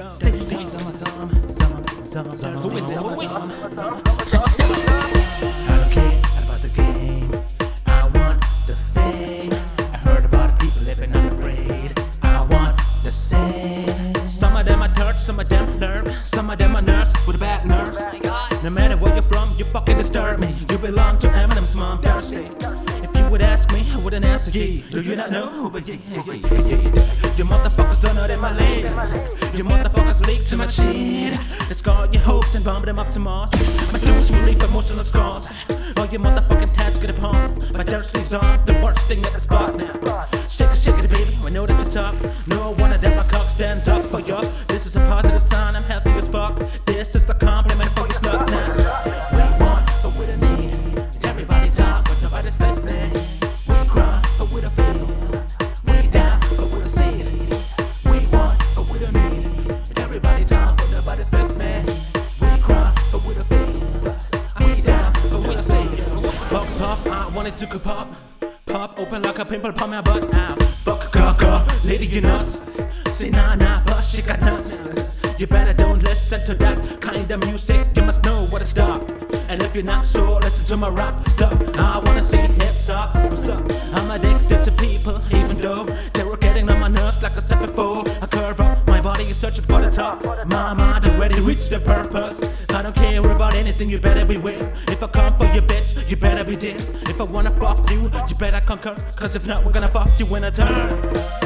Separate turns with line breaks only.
Yo, who is it?
I don't care about the game, I want the fame. I heard about people living unafraid, I want the same.
Some of them are dirt, some of them nerve, some of them are nerves with bad nerves. No matter where you're from, you fucking disturb me. You belong to Eminem's mom, thirsty. If you would ask me, I wouldn't answer ye. Do you not know? But yeah. You motherfuckers are not in my lane. You motherfuckers leak to my shit. Let's call your hopes and bomb them up to Mars. My blues will leave emotional scars. All your motherfucking tats get a pause. My thirsty's on the worst thing at the spot now. Shake it, baby. I know that you talk. No one of them my cock stand up for you. This is a positive sign. I'm happy as fuck. This is a compliment for your slut now.
We want, but we don't need. Everybody talk, but nobody's listening. We cry, but we don't feel. We down, but we don't see it. We want, but we don't need. Everybody talk, but nobody's listening. We cry, but we don't feel. We down, but we don't see it.
Pop, I wanted to go pop. Pop open like a pimple on my butt. Ow. Fuck gaga, lady you nuts. Say nah, but she got nuts. You better don't listen to that kind of music. You must know where to stop. And if you're not sure, listen to my rap stuff. I wanna see hips up. What's up? I'm addicted to people, even though they were getting on my nerves like I said before. I curve up, my body is searching for the top. My mind already reached the purpose. I don't care about anything, you better beware. If I come for your bitch, you better be dead. If I wanna fuck you, you better concur. Cause if not, we're gonna fuck you in a turn.